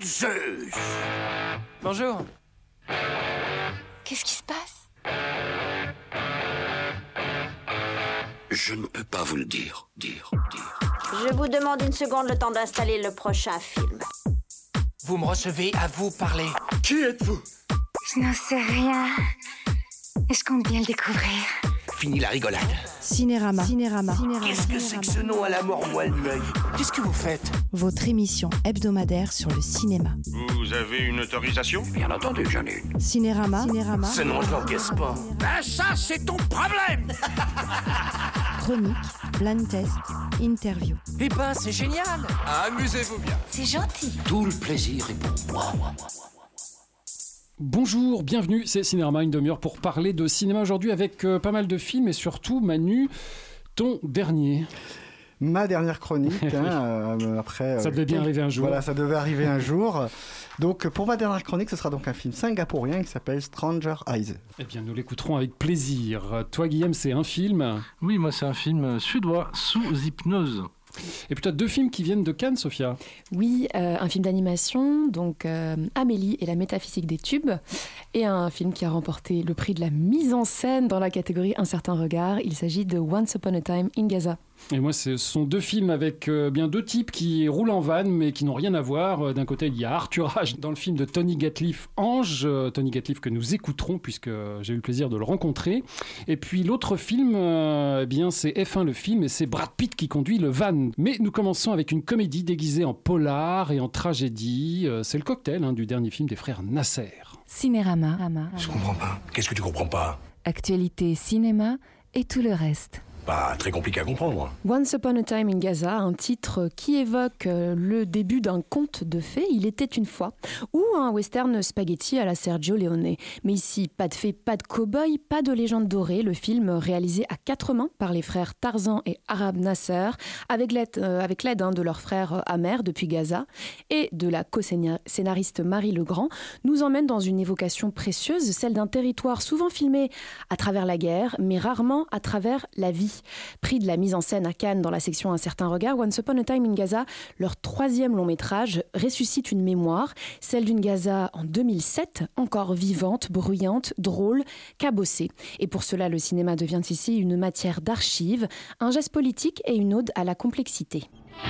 Zeus. Bonjour. Qu'est-ce qui se passe? Je ne peux pas vous le dire. Je vous demande une seconde, le temps d'installer le prochain film. Vous me recevez, à vous parler. Qui êtes-vous? Je n'en sais rien. Et je compte bien le découvrir. Fini la rigolade. Cinérama. Qu'est-ce que c'est que ce nom à la mort moelle l'œil? Qu'est-ce que vous faites? Votre émission hebdomadaire sur le cinéma. Vous avez une autorisation? Bien entendu que j'en ai une. Cinérama. Ce nom, je l'encaisse pas. Ben ça, c'est ton problème. Chronique, blind test, interview. Eh ben, c'est génial. Amusez-vous bien. C'est gentil. Tout le plaisir est pour moi. Bonjour, bienvenue, c'est Cinérama, une demi-heure pour parler de cinéma aujourd'hui avec pas mal de films et surtout, Manu, ton dernier. Ma dernière chronique, après... Ça devait bien arriver un jour. Voilà, ça devait arriver un jour. Donc, pour ma dernière chronique, ce sera donc un film singapourien qui s'appelle Stranger Eyes. Eh bien, nous l'écouterons avec plaisir. Toi, Guillaume, c'est un film. Oui, moi, c'est un film suédois, Sous hypnose. Et puis, tu as deux films qui viennent de Cannes, Sophia. Oui, un film d'animation, donc Amélie et la métaphysique des tubes, et un film qui a remporté le prix de la mise en scène dans la catégorie Un certain regard. Il s'agit de Once Upon a Time in Gaza. Et moi, ce sont deux films avec bien deux types qui roulent en van, mais qui n'ont rien à voir. D'un côté, il y a Arthur Ashe dans le film de Tony Gatliff, Ange. Tony Gatliff que nous écouterons puisque j'ai eu le plaisir de le rencontrer. Et puis l'autre film, eh bien, c'est F1 le film et c'est Brad Pitt qui conduit le van. Mais nous commençons avec une comédie déguisée en polar et en tragédie. C'est le cocktail du dernier film des frères Nasser. Cinérama. Je comprends pas. Qu'est-ce que tu comprends pas? Actualité, cinéma et tout le reste. Pas très compliqué à comprendre. Once Upon a Time in Gaza, un titre qui évoque le début d'un conte de fées, Il était une fois, ou un western spaghetti à la Sergio Leone. Mais ici, pas de fées, pas de cow-boy, pas de légende dorée. Le film réalisé à quatre mains par les frères Tarzan et Arab Nasser, avec l'aide de leur frère Amer depuis Gaza, et de la co-scénariste Marie Legrand, nous emmène dans une évocation précieuse, celle d'un territoire souvent filmé à travers la guerre, mais rarement à travers la vie. Prix de la mise en scène à Cannes dans la section Un certain regard, Once Upon a Time in Gaza, leur troisième long métrage, ressuscite une mémoire, celle d'une Gaza en 2007, encore vivante, bruyante, drôle, cabossée. Et pour cela, le cinéma devient ici une matière d'archives, un geste politique et une ode à la complexité.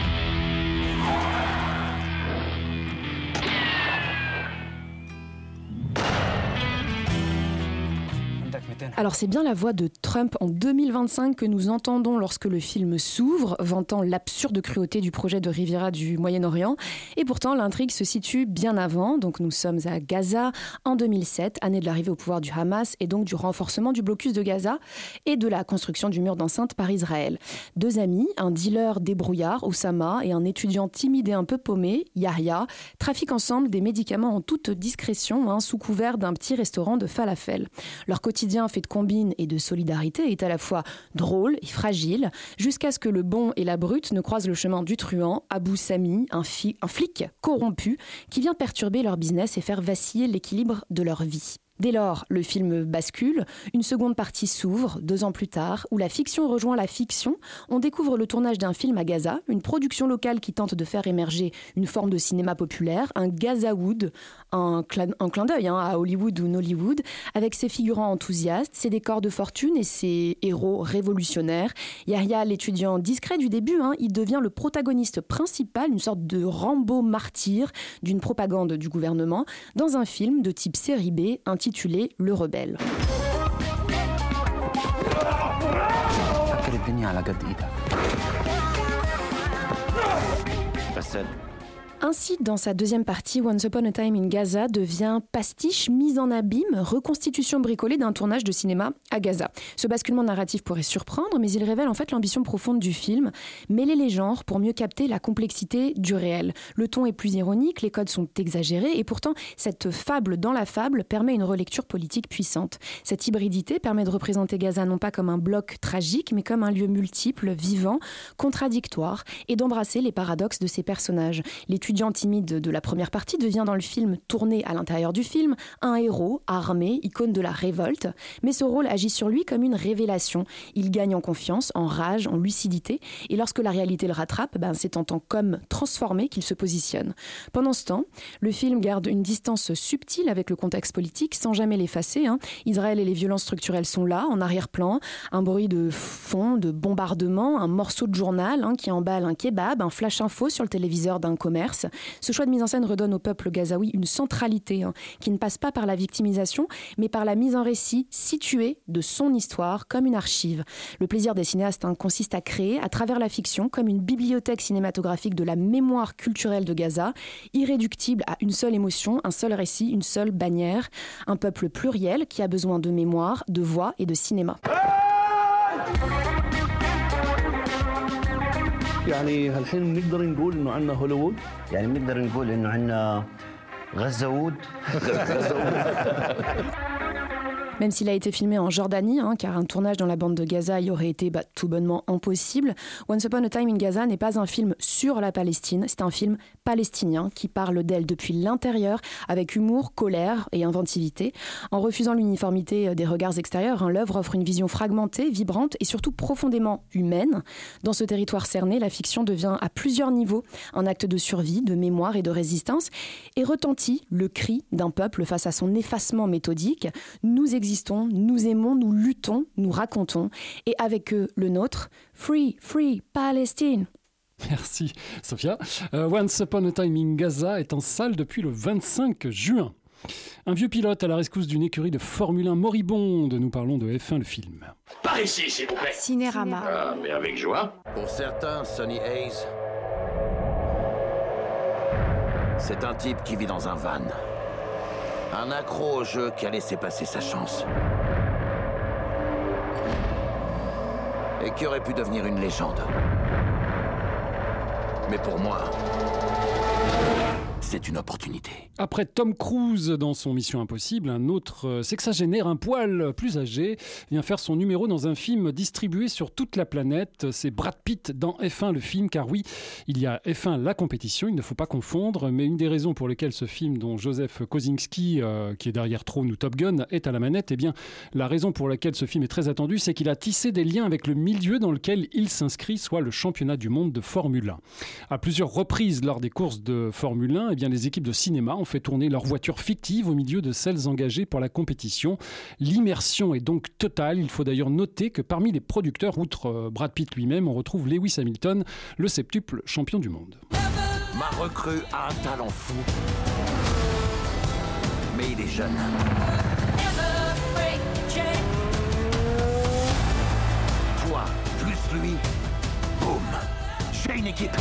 Alors c'est bien la voix de Trump en 2025 que nous entendons lorsque le film s'ouvre, vantant l'absurde cruauté du projet de Riviera du Moyen-Orient. Et pourtant l'intrigue se situe bien avant, donc nous sommes à Gaza en 2007, année de l'arrivée au pouvoir du Hamas et donc du renforcement du blocus de Gaza et de la construction du mur d'enceinte par Israël. Deux amis, un dealer débrouillard, Oussama, et un étudiant timide et un peu paumé, Yahya, trafiquent ensemble des médicaments en toute discrétion, sous couvert d'un petit restaurant de falafel. Leur quotidien fait de combine et de solidarité est à la fois drôle et fragile, jusqu'à ce que le bon et la brute ne croisent le chemin du truand, Abou Sami, un flic corrompu, qui vient perturber leur business et faire vaciller l'équilibre de leur vie. Dès lors, le film bascule, une seconde partie s'ouvre, 2 ans plus tard, où la fiction rejoint la fiction. On découvre le tournage d'un film à Gaza, une production locale qui tente de faire émerger une forme de cinéma populaire, un Gazawood, un clin d'œil à Hollywood ou Nollywood, avec ses figurants enthousiastes, ses décors de fortune et ses héros révolutionnaires. Yahya, l'étudiant discret du début, il devient le protagoniste principal, une sorte de Rambo martyr d'une propagande du gouvernement, dans un film de type série B, intitulé Le Rebelle. Ainsi, dans sa deuxième partie, Once Upon a Time in Gaza devient pastiche, mise en abîme, reconstitution bricolée d'un tournage de cinéma à Gaza. Ce basculement narratif pourrait surprendre, mais il révèle en fait l'ambition profonde du film, mêler les genres pour mieux capter la complexité du réel. Le ton est plus ironique, les codes sont exagérés, et pourtant, cette fable dans la fable permet une relecture politique puissante. Cette hybridité permet de représenter Gaza non pas comme un bloc tragique, mais comme un lieu multiple, vivant, contradictoire, et d'embrasser les paradoxes de ses personnages. L'étudiant l'étudiant timide de la première partie devient dans le film, tourné à l'intérieur du film, un héros, armé, icône de la révolte. Mais ce rôle agit sur lui comme une révélation. Il gagne en confiance, en rage, en lucidité. Et lorsque la réalité le rattrape, c'est en tant qu'homme transformé qu'il se positionne. Pendant ce temps, le film garde une distance subtile avec le contexte politique sans jamais l'effacer. Israël et les violences structurelles sont là, en arrière-plan. Un bruit de fond, de bombardement, un morceau de journal qui emballe un kebab, un flash info sur le téléviseur d'un commerce. Ce choix de mise en scène redonne au peuple gazaoui une centralité qui ne passe pas par la victimisation, mais par la mise en récit située de son histoire comme une archive. Le plaisir des cinéastes consiste à créer, à travers la fiction, comme une bibliothèque cinématographique de la mémoire culturelle de Gaza, irréductible à une seule émotion, un seul récit, une seule bannière. Un peuple pluriel qui a besoin de mémoire, de voix et de cinéma. يعني هالحين نقدر نقول انه عندنا هوليوود يعني بنقدر نقول انه عندنا غزاوود. Même s'il a été filmé en Jordanie, car un tournage dans la bande de Gaza y aurait été tout bonnement impossible, Once Upon a Time in Gaza n'est pas un film sur la Palestine, c'est un film palestinien qui parle d'elle depuis l'intérieur, avec humour, colère et inventivité. En refusant l'uniformité des regards extérieurs, l'œuvre offre une vision fragmentée, vibrante et surtout profondément humaine. Dans ce territoire cerné, la fiction devient à plusieurs niveaux un acte de survie, de mémoire et de résistance, et retentit le cri d'un peuple face à son effacement méthodique. Nous existons, nous aimons, nous luttons, nous racontons, et avec eux le nôtre, Free, Free Palestine. Merci Sophia. Once Upon a Time in Gaza est en salle depuis le 25 juin. Un vieux pilote à la rescousse d'une écurie de Formule 1 moribonde. Nous parlons de F1 le film. Par ici, s'il vous plaît. Cinérama. Ah, mais avec joie. Pour certains, Sonny Hayes, c'est un type qui vit dans un van. Un accro au jeu qui a laissé passer sa chance. Et qui aurait pu devenir une légende. Mais pour moi, c'est une opportunité. Après Tom Cruise dans son Mission Impossible, un autre sexagénaire un poil plus âgé vient faire son numéro dans un film distribué sur toute la planète. C'est Brad Pitt dans F1 le film, car oui, il y a F1 la compétition, il ne faut pas confondre, mais une des raisons pour lesquelles ce film dont Joseph Kosinski, qui est derrière Throne ou Top Gun, est à la manette, eh bien, la raison pour laquelle ce film est très attendu, c'est qu'il a tissé des liens avec le milieu dans lequel il s'inscrit, soit le championnat du monde de Formule 1. À plusieurs reprises lors des courses de Formule 1, eh bien, les équipes de cinéma ont fait tourner leurs voitures fictives au milieu de celles engagées pour la compétition. L'immersion est donc totale. Il faut d'ailleurs noter que parmi les producteurs, outre Brad Pitt lui-même, on retrouve Lewis Hamilton, le septuple champion du monde. Ma recrue a un talent fou. Mais il est jeune. Toi, plus lui, boum, j'ai une équipe.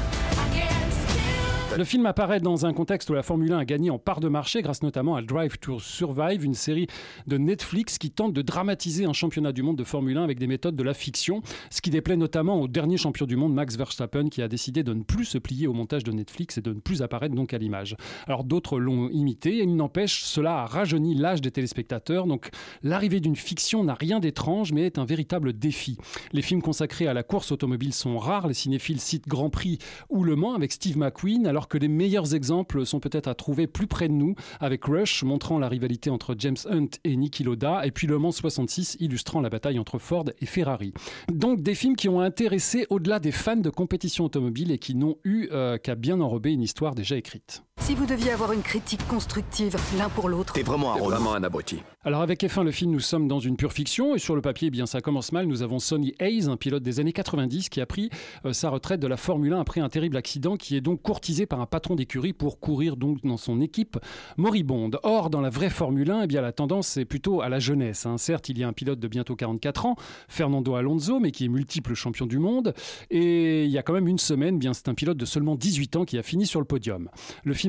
Le film apparaît dans un contexte où la Formule 1 a gagné en part de marché grâce notamment à Drive to Survive, une série de Netflix qui tente de dramatiser un championnat du monde de Formule 1 avec des méthodes de la fiction, ce qui déplaît notamment au dernier champion du monde, Max Verstappen, qui a décidé de ne plus se plier au montage de Netflix et de ne plus apparaître donc à l'image. Alors d'autres l'ont imité et il n'empêche, cela a rajeuni l'âge des téléspectateurs, donc l'arrivée d'une fiction n'a rien d'étrange mais est un véritable défi. Les films consacrés à la course automobile sont rares, les cinéphiles citent Grand Prix ou Le Mans avec Steve McQueen, alors que les meilleurs exemples sont peut-être à trouver plus près de nous, avec Rush montrant la rivalité entre James Hunt et Niki Lauda, et puis Le Mans 66 illustrant la bataille entre Ford et Ferrari. Donc des films qui ont intéressé au-delà des fans de compétition automobile et qui n'ont eu qu'à bien enrober une histoire déjà écrite. Si vous deviez avoir une critique constructive l'un pour l'autre... T'es vraiment un abruti. Alors avec F1 le film, nous sommes dans une pure fiction et sur le papier, eh bien ça commence mal. Nous avons Sonny Hayes, un pilote des années 90 qui a pris sa retraite de la Formule 1 après un terrible accident, qui est donc courtisé par un patron d'écurie pour courir donc dans son équipe moribonde. Or, dans la vraie Formule 1, eh bien la tendance est plutôt à la jeunesse. Certes, il y a un pilote de bientôt 44 ans, Fernando Alonso, mais qui est multiple champion du monde. Et il y a quand même une semaine, eh bien c'est un pilote de seulement 18 ans qui a fini sur le podium. Le film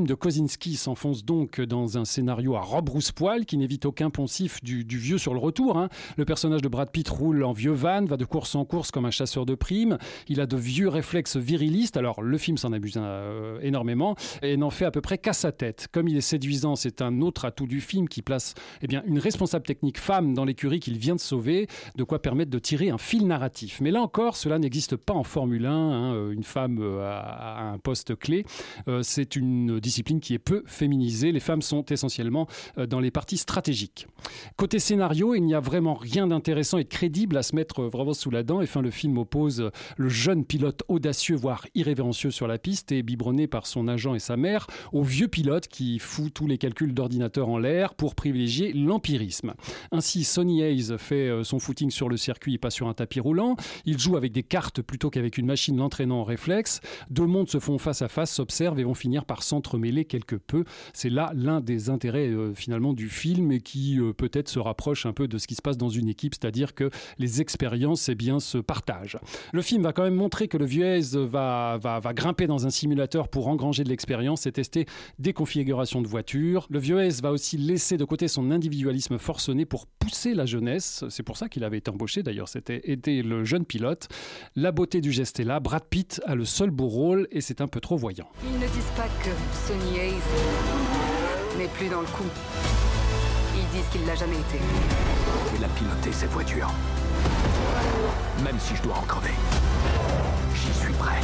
de Kosinski s'enfonce donc dans un scénario à rebrousse-poil qui n'évite aucun poncif du vieux sur le retour. Hein. Le personnage de Brad Pitt roule en vieux van, va de course en course comme un chasseur de primes. Il a de vieux réflexes virilistes. Alors, le film s'en abuse énormément et n'en fait à peu près qu'à sa tête. Comme il est séduisant, c'est un autre atout du film qui place une responsable technique femme dans l'écurie qu'il vient de sauver, de quoi permettre de tirer un fil narratif. Mais là encore, cela n'existe pas en Formule 1. Hein. Une femme à un poste clé. C'est une discipline qui est peu féminisée. Les femmes sont essentiellement dans les parties stratégiques. Côté scénario, il n'y a vraiment rien d'intéressant et de crédible à se mettre vraiment sous la dent. Et le film oppose le jeune pilote audacieux, voire irrévérencieux sur la piste et biberonné par son agent et sa mère, au vieux pilote qui fout tous les calculs d'ordinateur en l'air pour privilégier l'empirisme. Ainsi, Sonny Hayes fait son footing sur le circuit et pas sur un tapis roulant. Il joue avec des cartes plutôt qu'avec une machine l'entraînant en réflexe. Deux mondes se font face à face, s'observent et vont finir par s'entremêler quelque peu. C'est là l'un des intérêts finalement du film et qui peut-être se rapproche un peu de ce qui se passe dans une équipe, c'est-à-dire que les expériences se partagent. Le film va quand même montrer que le vieux Hayes va grimper dans un simulateur pour engranger de l'expérience et tester des configurations de voitures. Le vieux Hayes va aussi laisser de côté son individualisme forcené pour pousser la jeunesse. C'est pour ça qu'il avait été embauché d'ailleurs, c'était aider le jeune pilote. La beauté du geste est là. Brad Pitt a le seul beau rôle et c'est un peu trop voyant. Ils ne disent pas que Sonny Hayes n'est plus dans le coup. Ils disent qu'il l'a jamais été. Il a piloté cette voiture. Même si je dois en crever, j'y suis prêt.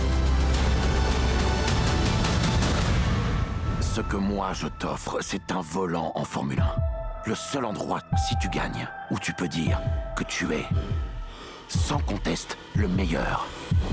Ce que moi je t'offre, c'est un volant en Formule 1. Le seul endroit, si tu gagnes, où tu peux dire que tu es, sans conteste, le meilleur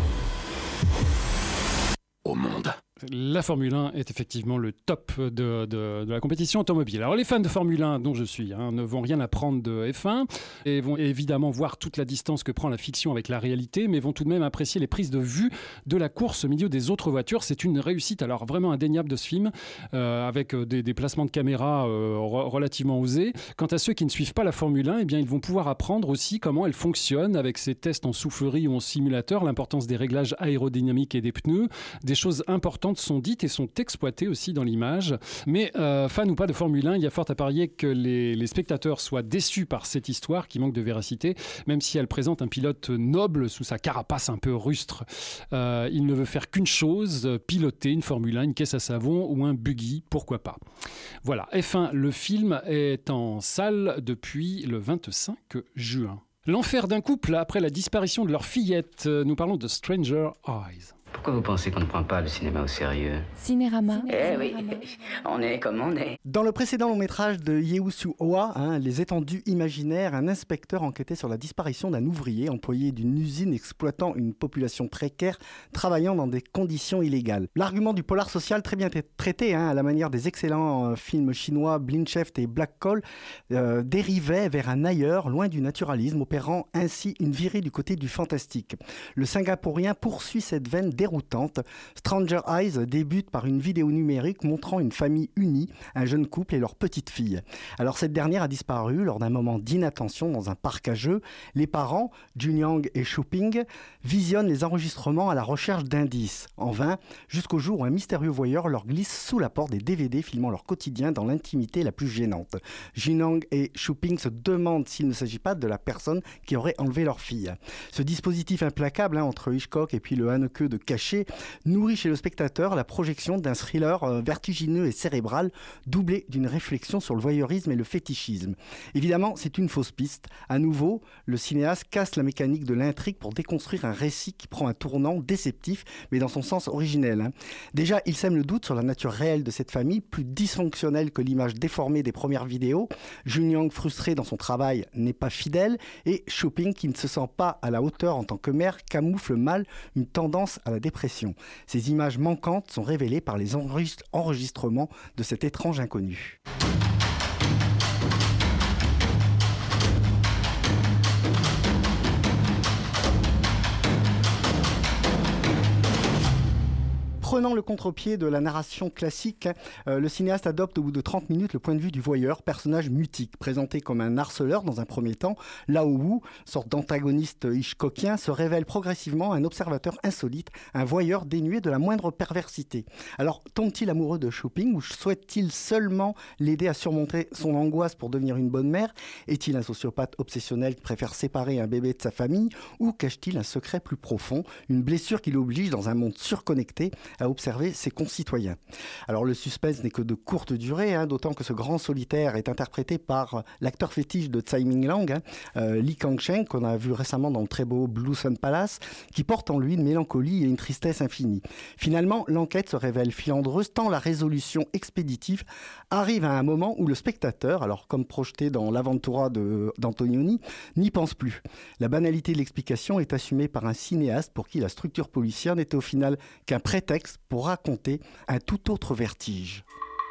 au monde. La Formule 1 est effectivement le top de la compétition automobile. Alors les fans de Formule 1, dont je suis, ne vont rien apprendre de F1 et vont évidemment voir toute la distance que prend la fiction avec la réalité, mais vont tout de même apprécier les prises de vue de la course au milieu des autres voitures. C'est une réussite alors vraiment indéniable de ce film, avec des placements de caméra relativement osés. Quant à ceux qui ne suivent pas la Formule 1, ils vont pouvoir apprendre aussi comment elle fonctionne avec ses tests en soufflerie ou en simulateur, l'importance des réglages aérodynamiques et des pneus, des choses importantes sont dites et sont exploitées aussi dans l'image. Mais fan ou pas de Formule 1, il y a fort à parier que les spectateurs soient déçus par cette histoire qui manque de véracité, même si elle présente un pilote noble sous sa carapace un peu rustre. Il ne veut faire qu'une chose, piloter une Formule 1, une caisse à savon ou un buggy, pourquoi pas. Voilà, F1, le film est en salle depuis le 25 juin. L'enfer d'un couple après la disparition de leur fillette. Nous parlons de Stranger Eyes. Pourquoi vous pensez qu'on ne prend pas le cinéma au sérieux? Cinérama. Eh oui, on est comme on est. Dans le précédent long-métrage de Yeosu Oha, Les étendues imaginaires, un inspecteur enquêtait sur la disparition d'un ouvrier employé d'une usine exploitant une population précaire travaillant dans des conditions illégales. L'argument du polar social très bien traité, à la manière des excellents films chinois Blindshift et Black Coal, dérivait vers un ailleurs, loin du naturalisme, opérant ainsi une virée du côté du fantastique. Le Singapourien poursuit cette veine déroutante. Stranger Eyes débute par une vidéo numérique montrant une famille unie, un jeune couple et leur petite fille. Alors cette dernière a disparu lors d'un moment d'inattention dans un parc à jeux. Les parents, Junyang et Shuping, visionnent les enregistrements à la recherche d'indices. En vain, jusqu'au jour où un mystérieux voyeur leur glisse sous la porte des DVD filmant leur quotidien dans l'intimité la plus gênante. Junyang et Shuping se demandent s'il ne s'agit pas de la personne qui aurait enlevé leur fille. Ce dispositif implacable entre Hitchcock et puis le Haneke de Caché nourrit chez le spectateur la projection d'un thriller vertigineux et cérébral, doublé d'une réflexion sur le voyeurisme et le fétichisme. Évidemment, c'est une fausse piste. À nouveau, le cinéaste casse la mécanique de l'intrigue pour déconstruire un récit qui prend un tournant déceptif, mais dans son sens originel. Déjà, il sème le doute sur la nature réelle de cette famille, plus dysfonctionnelle que l'image déformée des premières vidéos. Junyang, frustré dans son travail, n'est pas fidèle, et Shuping, qui ne se sent pas à la hauteur en tant que mère, camoufle mal une tendance à la dépression. Ces images manquantes sont révélées par les enregistrements de cet étrange inconnu. prenant le contre-pied de la narration classique, le cinéaste adopte au bout de 30 minutes le point de vue du voyeur, personnage mutique, présenté comme un harceleur dans un premier temps. Lao Wu, sorte d'antagoniste hitchcockien, se révèle progressivement un observateur insolite, un voyeur dénué de la moindre perversité. Alors, tombe-t-il amoureux de Shopping ou souhaite-t-il seulement l'aider à surmonter son angoisse pour devenir une bonne mère? Est-il un sociopathe obsessionnel qui préfère séparer un bébé de sa famille? Ou cache-t-il un secret plus profond, une blessure qui l'oblige dans un monde surconnecté à observer ses concitoyens? Alors le suspense n'est que de courte durée, d'autant que ce grand solitaire est interprété par l'acteur fétiche de Tsai Ming-lang, Lee Kang-sheng, qu'on a vu récemment dans le très beau Blue Sun Palace, qui porte en lui une mélancolie et une tristesse infinie. Finalement, l'enquête se révèle filandreuse tant la résolution expéditive arrive à un moment où le spectateur, alors comme projeté dans l'Aventura d'Antonioni, n'y pense plus. La banalité de l'explication est assumée par un cinéaste pour qui la structure policière n'était au final qu'un prétexte pour raconter un tout autre vertige.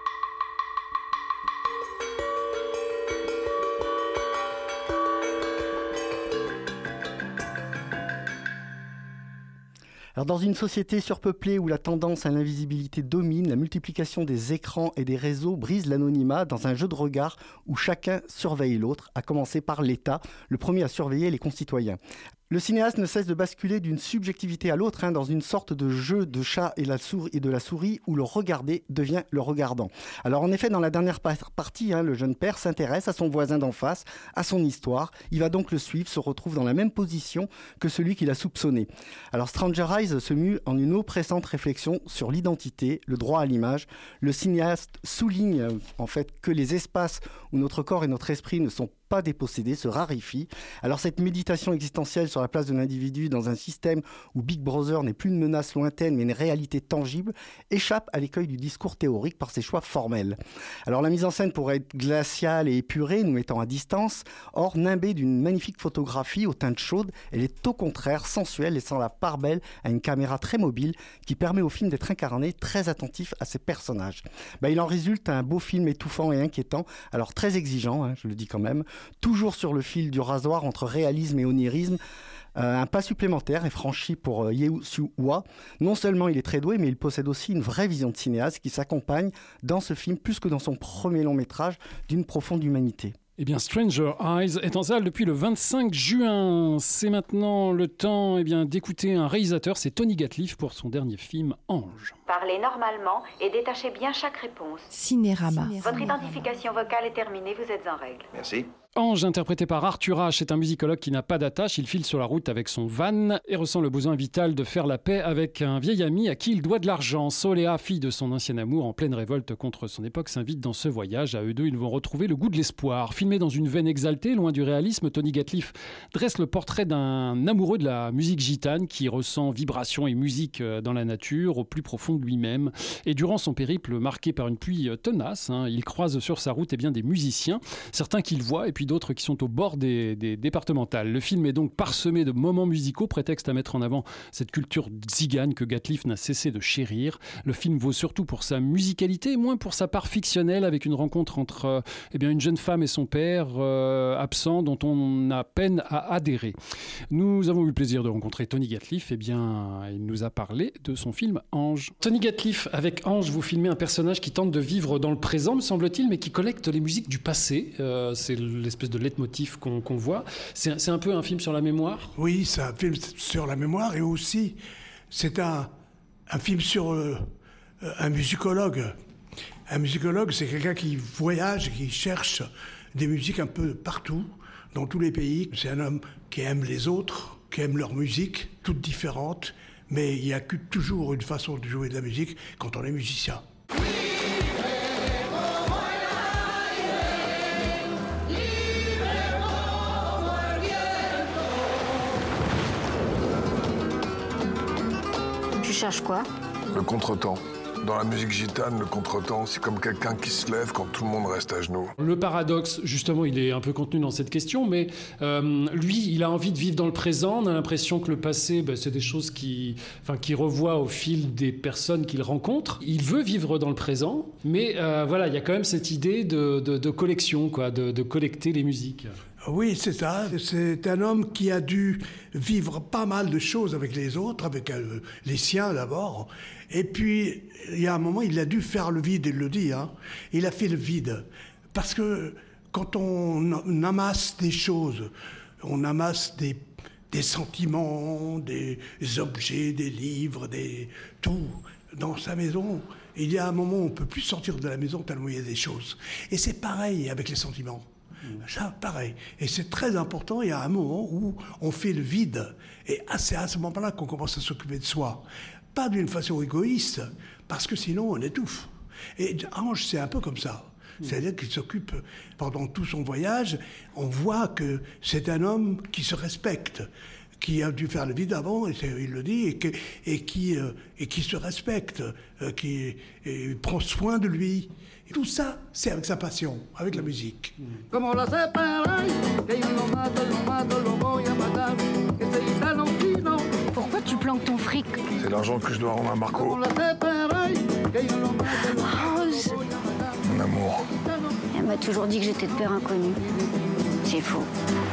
Alors dans une société surpeuplée où la tendance à l'invisibilité domine, la multiplication des écrans et des réseaux brise l'anonymat dans un jeu de regard où chacun surveille l'autre, à commencer par l'État, le premier à surveiller les concitoyens. Le cinéaste ne cesse de basculer d'une subjectivité à l'autre, dans une sorte de jeu de chat et de la souris où le regardé devient le regardant. Alors en effet, dans la dernière partie, le jeune père s'intéresse à son voisin d'en face, à son histoire. Il va donc le suivre, se retrouve dans la même position que celui qui l'a soupçonné. Alors Stranger Eyes se mue en une oppressante réflexion sur l'identité, le droit à l'image. Le cinéaste souligne en fait que les espaces où notre corps et notre esprit ne sont pas dépossédés se raréfient. Alors cette méditation existentielle sur la place de l'individu dans un système où Big Brother n'est plus une menace lointaine mais une réalité tangible échappe à l'écueil du discours théorique par ses choix formels. Alors la mise en scène pourrait être glaciale et épurée, nous mettant à distance. Or, nimbée d'une magnifique photographie aux teintes chaudes, elle est au contraire sensuelle, laissant la part belle à une caméra très mobile qui permet au film d'être incarné, très attentif à ses personnages. Il en résulte un beau film étouffant et inquiétant, alors très exigeant, je le dis quand même, toujours sur le fil du rasoir entre réalisme et onirisme. Un pas supplémentaire est franchi pour Ye Su-hwa. Non seulement il est très doué, mais il possède aussi une vraie vision de cinéaste qui s'accompagne dans ce film, plus que dans son premier long métrage, d'une profonde humanité. Eh bien, Stranger Eyes est en salle depuis le 25 juin. C'est maintenant le temps d'écouter un réalisateur, c'est Tony Gatliff pour son dernier film Ange. Parlez normalement et détachez bien chaque réponse. Cinérama. Votre identification vocale est terminée, vous êtes en règle. Merci. Ange, interprété par Arthur H, est un musicologue qui n'a pas d'attache. Il file sur la route avec son van et ressent le besoin vital de faire la paix avec un vieil ami à qui il doit de l'argent. Soléa, fille de son ancien amour, en pleine révolte contre son époque, s'invite dans ce voyage. À eux deux, ils vont retrouver le goût de l'espoir. Filmé dans une veine exaltée, loin du réalisme, Tony Gatliff dresse le portrait d'un amoureux de la musique gitane qui ressent vibration et musique dans la nature, au plus profond de lui-même. Et durant son périple marqué par une pluie tenace, il croise sur sa route des musiciens, certains qu'il voit et puis d'autres qui sont au bord des départementales. Le film est donc parsemé de moments musicaux, prétexte à mettre en avant cette culture zigane que Gatliff n'a cessé de chérir. Le film vaut surtout pour sa musicalité, moins pour sa part fictionnelle, avec une rencontre entre une jeune femme et son père absent, dont on a peine à adhérer. Nous avons eu le plaisir de rencontrer Tony Gatliff. Il nous a parlé de son film Ange. Tony Gatliff, avec Ange, vous filmez un personnage qui tente de vivre dans le présent, me semble-t-il, mais qui collecte les musiques du passé. C'est l'espèce de leitmotiv qu'on voit. C'est un peu un film sur la mémoire ? Oui, c'est un film sur la mémoire et aussi c'est un film sur un musicologue. Un musicologue, c'est quelqu'un qui voyage et qui cherche des musiques un peu partout, dans tous les pays. C'est un homme qui aime les autres, qui aime leur musique, toutes différentes, mais il y a toujours une façon de jouer de la musique quand on est musicien. Tu cherches quoi ? Le contretemps. Dans la musique gitane, le contretemps, c'est comme quelqu'un qui se lève quand tout le monde reste à genoux. Le paradoxe, justement, il est un peu contenu dans cette question, mais lui, il a envie de vivre dans le présent. On a l'impression que le passé, c'est des choses qu'il revoit au fil des personnes qu'il rencontre. Il veut vivre dans le présent, mais il y a quand même cette idée de collection, de collecter les musiques. Oui, c'est ça. C'est un homme qui a dû vivre pas mal de choses avec les autres, avec les siens d'abord. Et puis, il y a un moment, il a dû faire le vide, il le dit. Hein. Il a fait le vide. Parce que quand on amasse des choses, on amasse des sentiments, des objets, des livres, tout dans sa maison, il y a un moment où on ne peut plus sortir de la maison tellement il y a des choses. Et c'est pareil avec les sentiments. Ça, pareil. Et c'est très important, il y a un moment où on fait le vide. Et c'est à ce moment-là qu'on commence à s'occuper de soi. Pas d'une façon égoïste, parce que sinon on étouffe. Et Ange, c'est un peu comme ça. C'est-à-dire qu'il s'occupe, pendant tout son voyage, on voit que c'est un homme qui se respecte, qui a dû faire le vide avant, et il le dit, et qui se respecte, qui prend soin de lui. Et tout ça, c'est avec sa passion, avec la musique. Pourquoi tu planques ton fric? C'est l'argent que je dois rendre à Marco. Rose. Mon amour. Elle m'a toujours dit que j'étais de père inconnu. C'est faux.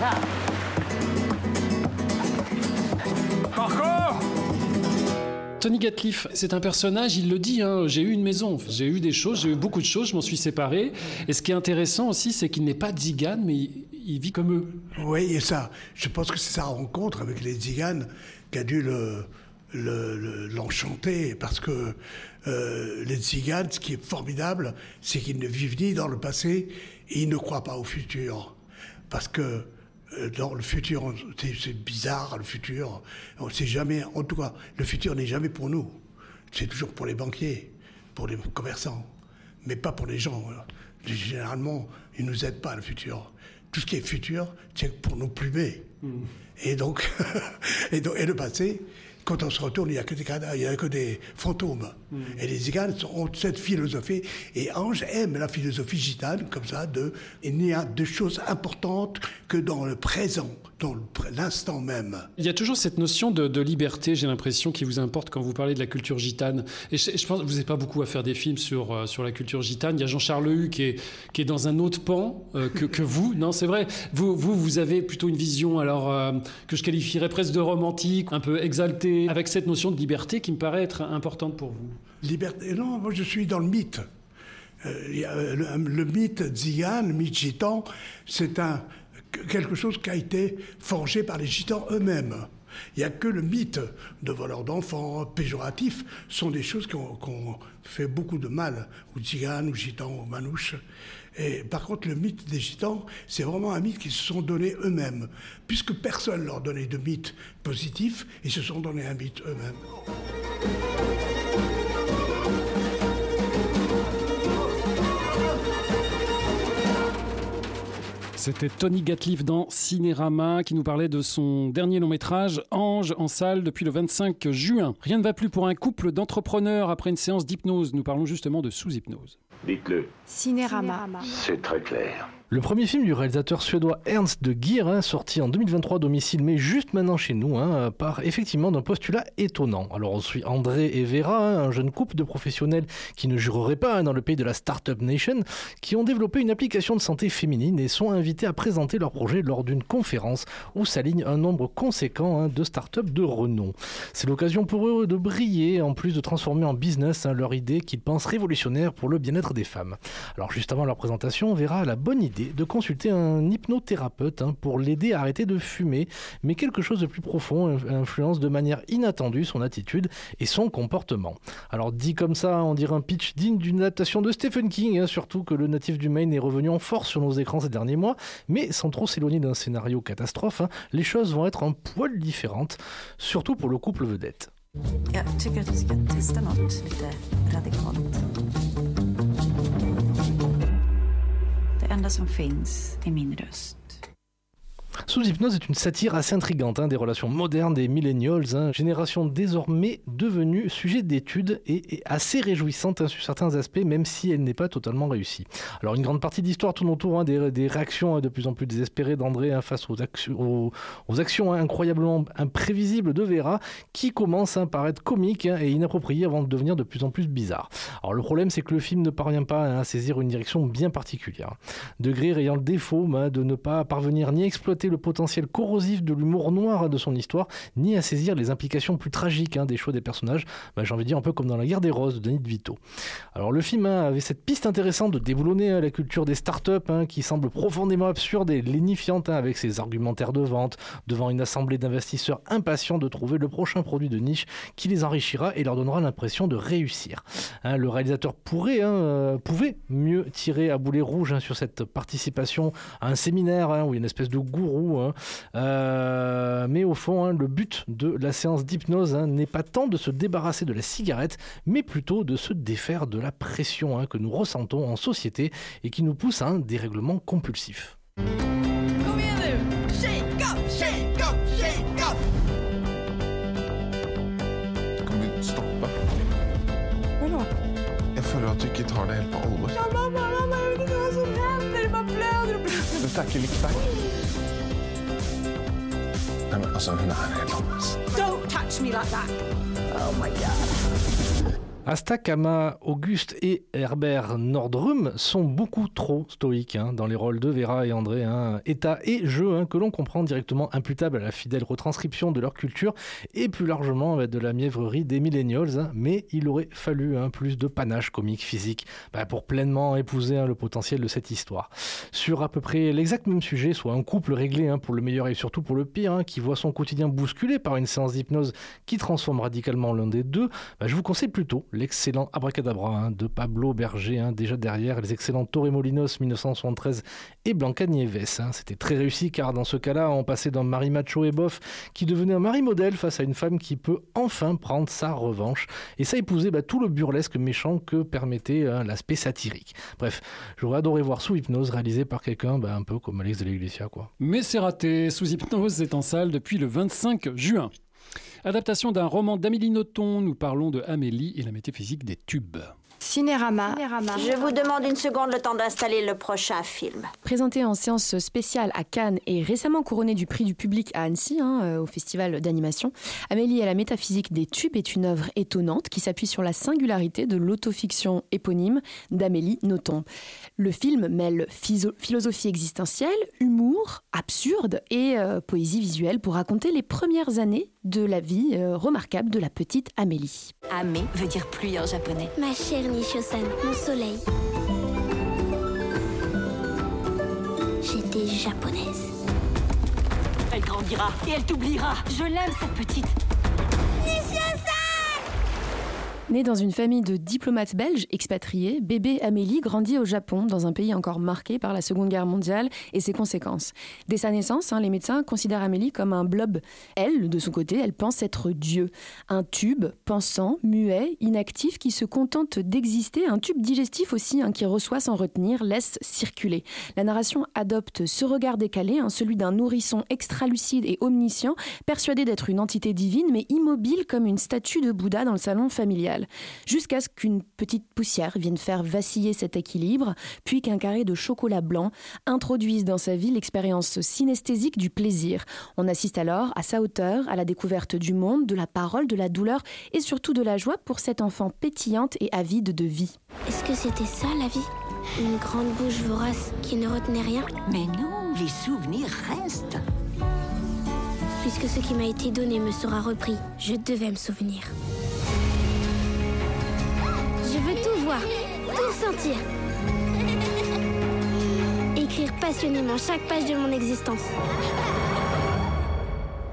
Marco! Tony Gatliff, c'est un personnage, il le dit, hein, j'ai eu une maison, j'ai eu des choses, j'ai eu beaucoup de choses, je m'en suis séparé. Et ce qui est intéressant aussi, c'est qu'il n'est pas tzigane, mais il vit comme eux. Oui, et ça, je pense que c'est sa rencontre avec les tziganes qui a dû l'enchanter, parce que les tziganes, ce qui est formidable, c'est qu'ils ne vivent ni dans le passé et ils ne croient pas au futur. Parce que dans le futur, c'est bizarre, le futur, on sait jamais, en tout cas, le futur n'est jamais pour nous. C'est toujours pour les banquiers, pour les commerçants, mais pas pour les gens. Généralement, ils ne nous aident pas, le futur. Tout ce qui est futur, c'est pour nous plumer. Et donc, et le passé, quand on se retourne, il n'y a que des cadavres, il n'y a que des fantômes. Et les tziganes ont cette philosophie, et Ange aime la philosophie gitane, comme ça, il n'y a de choses importantes que dans le présent, dans l'instant même. Il y a toujours cette notion de liberté, j'ai l'impression, qui vous importe quand vous parlez de la culture gitane. Et je pense que vous n'avez pas beaucoup à faire des films sur la culture gitane. Il y a Jean-Charles Hue qui est dans un autre pan que vous. Non, c'est vrai. Vous avez plutôt une vision, alors, que je qualifierais presque de romantique, un peu exaltée, avec cette notion de liberté qui me paraît être importante pour vous. Liberté? Non, moi je suis dans le mythe. Le mythe tzigane, le mythe gitan, c'est quelque chose qui a été forgé par les gitans eux-mêmes. Il n'y a que le mythe de voleurs d'enfants, péjoratifs, sont des choses qui ont fait beaucoup de mal aux tziganes, aux gitans, aux manouches. Et par contre, le mythe des gitans, c'est vraiment un mythe qu'ils se sont donné eux-mêmes. Puisque personne leur donnait de mythe positif, ils se sont donné un mythe eux-mêmes. C'était Tony Gatliff dans Cinérama qui nous parlait de son dernier long métrage Ange, en salle depuis le 25 juin. Rien ne va plus pour un couple d'entrepreneurs après une séance d'hypnose. Nous parlons justement de sous-hypnose. Dites-le. Cinérama. C'est très clair. Le premier film du réalisateur suédois Ernst de Gier, sorti en 2023 à domicile, mais juste maintenant chez nous, part effectivement d'un postulat étonnant. Alors on suit André et Vera, un jeune couple de professionnels qui ne jureraient pas dans le pays de la Startup Nation, qui ont développé une application de santé féminine et sont invités à présenter leur projet lors d'une conférence où s'aligne un nombre conséquent de startups de renom. C'est l'occasion pour eux de briller, en plus de transformer en business leur idée qu'ils pensent révolutionnaire pour le bien-être des femmes. Alors juste avant leur présentation, Vera a la bonne idée de consulter un hypnothérapeute pour l'aider à arrêter de fumer, mais quelque chose de plus profond influence de manière inattendue son attitude et son comportement. Alors dit comme ça, on dirait un pitch digne d'une adaptation de Stephen King, surtout que le natif du Maine est revenu en force sur nos écrans ces derniers mois, mais sans trop s'éloigner d'un scénario catastrophe, les choses vont être un poil différentes, surtout pour le couple vedette. Jag tycker att vi ska testa något lite radikalt. Det enda som finns är min röst. Sous hypnose est une satire assez intrigante des relations modernes des millennials, génération désormais devenue sujet d'études et assez réjouissante sur certains aspects, même si elle n'est pas totalement réussie. Alors une grande partie de l'histoire tourne autour des réactions de plus en plus désespérées d'André face aux actions incroyablement imprévisibles de Vera, qui commence par être comique et inappropriée avant de devenir de plus en plus bizarre. Alors le problème, c'est que le film ne parvient pas à saisir une direction bien particulière. De Greer ayant le défaut de ne pas parvenir ni à exploiter le potentiel corrosif de l'humour noir de son histoire, ni à saisir les implications plus tragiques des choix des personnages, j'ai envie de dire un peu comme dans La Guerre des Roses de Danny DeVito. Alors le film avait cette piste intéressante de déboulonner la culture des startups qui semble profondément absurde et lénifiante avec ses argumentaires de vente devant une assemblée d'investisseurs impatients de trouver le prochain produit de niche qui les enrichira et leur donnera l'impression de réussir. Le réalisateur pouvait mieux tirer à boulet rouge sur cette participation à un séminaire où il y a une espèce de gourou, mais au fond le but de la séance d'hypnose n'est pas tant de se débarrasser de la cigarette, mais plutôt de se défaire de la pression que nous ressentons en société et qui nous pousse à un dérèglement compulsif. Jag føler at du ikke tar det helt på alvor. Ja, mamma, jeg vet ikke hva som hender. Hva bløder du? Dette ikke likt deg. Nei, men altså, hun helt annerledes. Don't touch me like that. Oh my God. Asta Kama, Auguste et Herbert Nordrum sont beaucoup trop stoïques dans les rôles de Vera et André. État et jeu que l'on comprend directement imputable à la fidèle retranscription de leur culture et plus largement de la mièvrerie des millennials. Mais il aurait fallu plus de panache comique physique pour pleinement épouser le potentiel de cette histoire. Sur à peu près l'exact même sujet, soit un couple réglé pour le meilleur et surtout pour le pire, qui voit son quotidien bousculé par une séance d'hypnose qui transforme radicalement l'un des deux, je vous conseille plutôt l'excellent Abracadabra de Pablo Berger, déjà derrière les excellents Torremolinos 1973 et Blanca Nieves. C'était très réussi car dans ce cas-là, on passait d'un mari macho et bof qui devenait un mari modèle face à une femme qui peut enfin prendre sa revanche. Et ça épousait tout le burlesque méchant que permettait l'aspect satirique. Bref, j'aurais adoré voir Sous hypnose réalisé par quelqu'un un peu comme Alex de la Iglesia, quoi. Mais c'est raté, Sous hypnose est en salle depuis le 25 juin. Adaptation d'un roman d'Amélie Nothomb, nous parlons de Amélie et la métaphysique des tubes. Cinérama. Je vous demande une seconde le temps d'installer le prochain film. Présenté en séance spéciale à Cannes et récemment couronné du prix du public à Annecy, au festival d'animation, Amélie et la métaphysique des tubes est une œuvre étonnante qui s'appuie sur la singularité de l'autofiction éponyme d'Amélie Nothomb. Le film mêle philosophie existentielle, humour, absurde et poésie visuelle pour raconter les premières années de la vie remarquable de la petite Amélie. Ame veut dire pluie en japonais. Ma chère Nisho-san, mon soleil. J'étais japonaise. Elle grandira et elle t'oubliera. Je l'aime, cette petite. Nisho-san! Née dans une famille de diplomates belges expatriés, bébé Amélie grandit au Japon, dans un pays encore marqué par la Seconde Guerre mondiale et ses conséquences. Dès sa naissance, les médecins considèrent Amélie comme un blob. Elle, de son côté, elle pense être Dieu. Un tube, pensant, muet, inactif, qui se contente d'exister. Un tube digestif aussi, qui reçoit sans retenir, laisse circuler. La narration adopte ce regard décalé, celui d'un nourrisson extralucide et omniscient, persuadé d'être une entité divine, mais immobile comme une statue de Bouddha dans le salon familial. Jusqu'à ce qu'une petite poussière vienne faire vaciller cet équilibre, puis qu'un carré de chocolat blanc introduise dans sa vie l'expérience synesthésique du plaisir. On assiste alors à sa hauteur, à la découverte du monde, de la parole, de la douleur et surtout de la joie pour cette enfant pétillante et avide de vie. Est-ce que c'était ça la vie ? Une grande bouche vorace qui ne retenait rien ? Mais non, les souvenirs restent. Puisque ce qui m'a été donné me sera repris, je devais me souvenir. Je veux tout voir, tout sentir. Écrire passionnément chaque page de mon existence.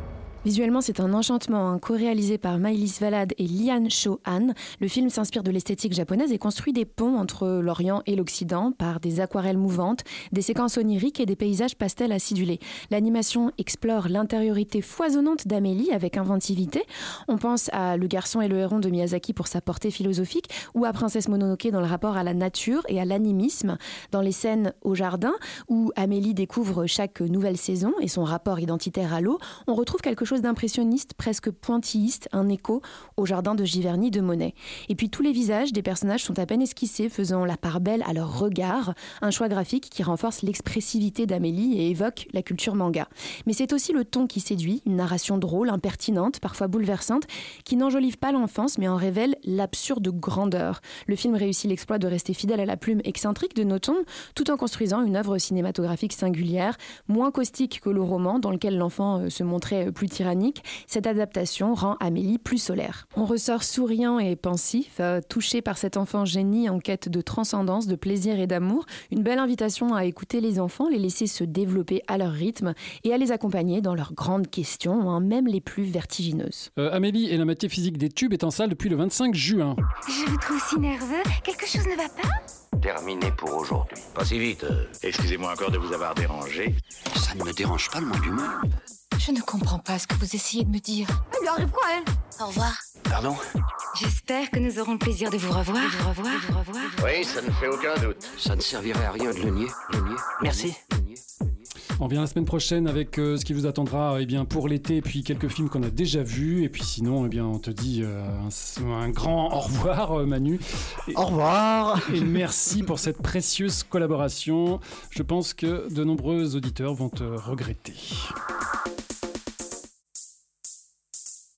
Visuellement, c'est un enchantement, co-réalisé par Maëlys Valade et Lian Cho-han. Le film s'inspire de l'esthétique japonaise et construit des ponts entre l'Orient et l'Occident par des aquarelles mouvantes, des séquences oniriques et des paysages pastels acidulés. L'animation explore l'intériorité foisonnante d'Amélie avec inventivité. On pense à Le garçon et le héron de Miyazaki pour sa portée philosophique ou à Princesse Mononoke dans le rapport à la nature et à l'animisme. Dans les scènes au jardin où Amélie découvre chaque nouvelle saison et son rapport identitaire à l'eau, on retrouve quelque chose d'impressionniste, presque pointilliste, un écho au jardin de Giverny de Monet. Et puis tous les visages des personnages sont à peine esquissés, faisant la part belle à leur regard, un choix graphique qui renforce l'expressivité d'Amélie et évoque la culture manga. Mais c'est aussi le ton qui séduit, une narration drôle, impertinente, parfois bouleversante, qui n'enjolive pas l'enfance mais en révèle l'absurde grandeur. Le film réussit l'exploit de rester fidèle à la plume excentrique de Nothomb, tout en construisant une œuvre cinématographique singulière, moins caustique que le roman, dans lequel l'enfant se montrait plus tyrannique. Cette adaptation rend Amélie plus solaire. On ressort souriant et pensif, touché par cet enfant génie en quête de transcendance, de plaisir et d'amour. Une belle invitation à écouter les enfants, les laisser se développer à leur rythme et à les accompagner dans leurs grandes questions, même les plus vertigineuses. Amélie et la moitié physique des tubes est en salle depuis le 25 juin. Je vous trouve si nerveux. Quelque chose ne va pas? Terminé pour aujourd'hui. Pas si vite. Excusez-moi encore de vous avoir dérangé. Ça ne me dérange pas le moins du monde. Je ne comprends pas ce que vous essayez de me dire. Elle lui arrive quoi, elle? Au revoir. Pardon? J'espère que nous aurons le plaisir de vous revoir. Oui, ça ne fait aucun doute. Ça ne servirait à rien de le nier. Merci. On revient la semaine prochaine avec ce qui vous attendra pour l'été, puis quelques films qu'on a déjà vus. Et puis sinon, on te dit un grand au revoir, Manu. Au revoir. Et merci pour cette précieuse collaboration. Je pense que de nombreux auditeurs vont te regretter.